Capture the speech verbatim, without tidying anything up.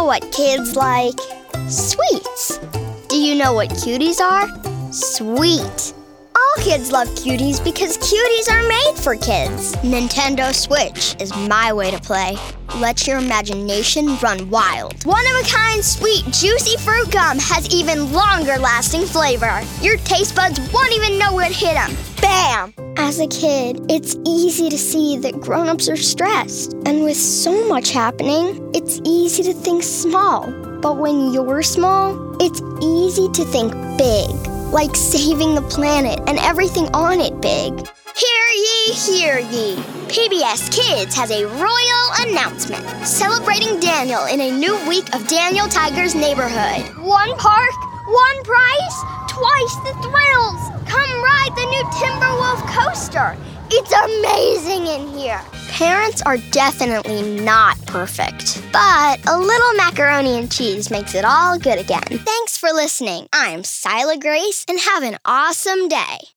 know what kids like? Sweets. Do you know what cuties are? Sweet. All kids love cuties because cuties are made for kids. Nintendo Switch is my way to play. Let your imagination run wild. One-of-a-kind sweet, juicy fruit gum has even longer-lasting flavor. Your taste buds won't even know what hit them. Bam! As a kid, it's easy to see that grown-ups are stressed. And with so much happening, it's easy to think small. But when you're small, it's easy to think big. Like saving the planet and everything on it big. Hear ye, hear ye. P B S Kids has a royal announcement celebrating Daniel in a new week of Daniel Tiger's Neighborhood. One park, one price, twice the thrills. Come ride the new Timberwolf coaster. It's amazing in here. Parents are definitely not perfect, but a little macaroni and cheese makes it all good again. Thanks for listening. I'm Sila Grace, and have an awesome day.